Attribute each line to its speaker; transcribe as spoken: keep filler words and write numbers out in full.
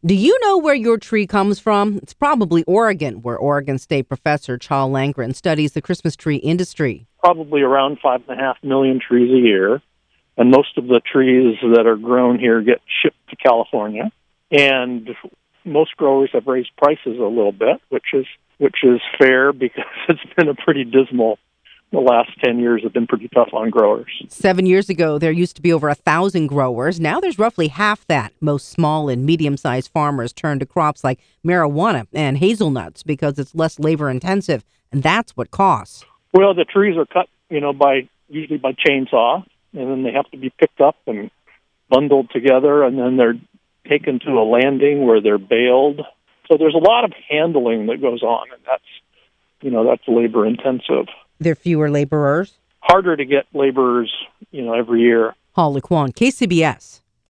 Speaker 1: Do you know where your tree comes from? It's probably Oregon, where Oregon State professor Charles Langren studies the Christmas tree industry.
Speaker 2: Probably around five and a half million trees a year. And most of the trees that are grown here get shipped to California. And most growers have raised prices a little bit, which is which is fair because it's been a pretty dismal, the last ten years have been pretty tough on growers.
Speaker 1: Seven years ago, there used to be over a thousand growers. Now there's roughly half that. Most small and medium-sized farmers turn to crops like marijuana and hazelnuts because it's less labor-intensive, and that's what costs.
Speaker 2: Well, the trees are cut, you know, by usually by chainsaw, and then they have to be picked up and bundled together, and then they're taken to a landing where they're baled. So there's a lot of handling that goes on, and that's, you know, that's labor-intensive.
Speaker 1: There are fewer laborers.
Speaker 2: Harder to get laborers, you know, every year.
Speaker 1: Paul Laquan, K C B S.